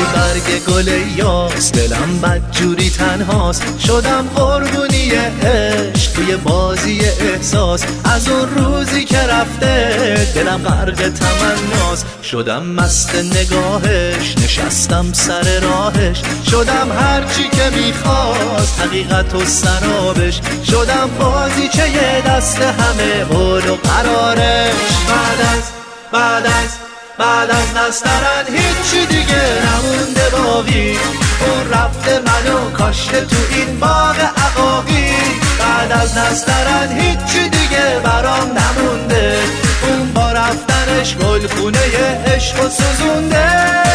برگ گل یاس، دلم بدجوری تنهاست، شدم قربونی عشق توی بازی احساس. از اون روزی که رفته دلم غرق تمناست، شدم مست نگاهش، نشستم سر راهش، شدم هرچی که میخواست حقیقت و سرابش، شدم بازیچه دست همه حول و قرارش. بعد از نسترن هیچی دیگه نمونده باقی، اون رفته منو کاشته تو این باغ عقاقی. بعد از نسترن هیچی دیگه برام نمونده، اون با رفتنش گلخونه عشق و سوزونده.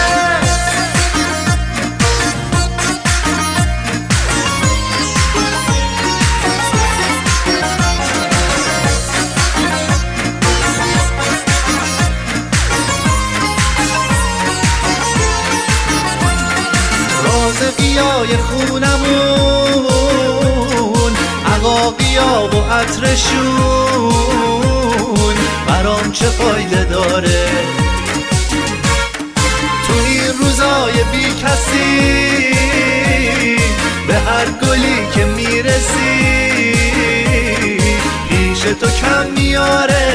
رازقیای خونمون، عقاقیا و عطرشون، برام چه فایده داره تو این روزای بی کسی؟ به هر گلی که میرسی پیش تو کم میاره.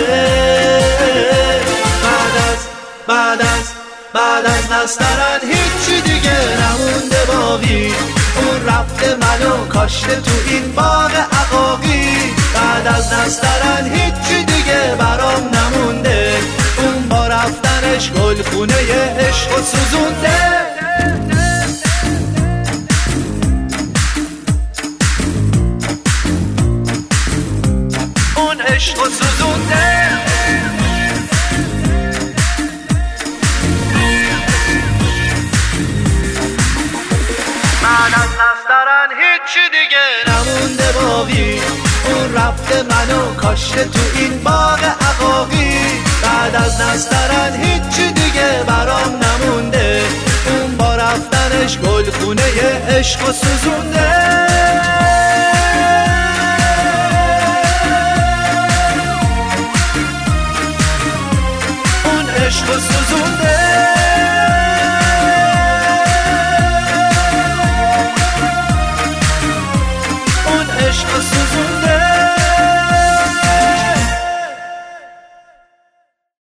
بعد از نسترن هیچی دیگه نمونده باقی، اون رفته منو کاشته تو این باغ عقاقی. بعد از نسترن هیچی دیگه برام نمونده، اون با رفتنش گلخونه عشق و سوزونده. اون عشق و سوزونده. بعد از نسترن هیچی دیگه نمونده باقی، اون رفته منو کاشته تو این باغ عقاقی. بعد از نسترن هیچی دیگه برام نمونده، اون با رفتنش گلخونه عشق و سوزونده.